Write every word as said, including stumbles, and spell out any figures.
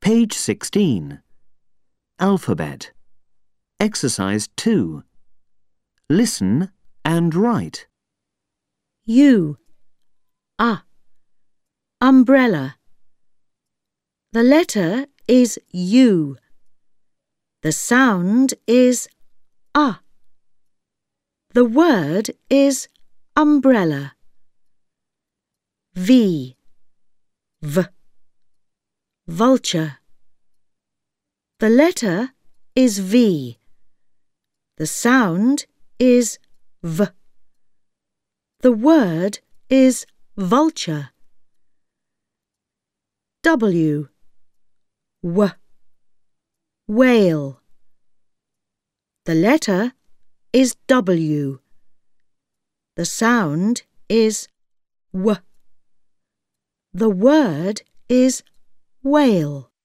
Page sixteen. Alphabet. Exercise two. Listen and write. U, a, umbrella. The letter is U. The sound is a. The word is umbrella. V, v, vulture. The letter is V. The sound is V. The word is vulture. W, w, whale. The letter is W. The sound is W. The word is whale.